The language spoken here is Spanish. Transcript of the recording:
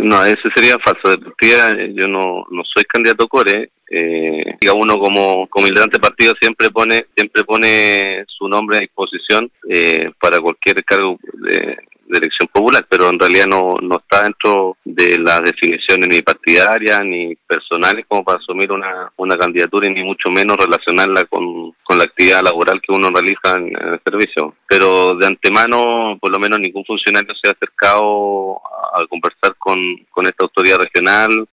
No, ese sería falso. De partida, yo no soy candidato core. Diga uno como militante partido siempre pone su nombre a disposición para cualquier cargo de elección popular, pero en realidad no está dentro de las definiciones ni partidarias ni personales como para asumir una candidatura y ni mucho menos relacionarla con la actividad laboral que uno realiza en el servicio. Pero de antemano, por lo menos ningún funcionario se ha acercado a conversar con esta autoridad regional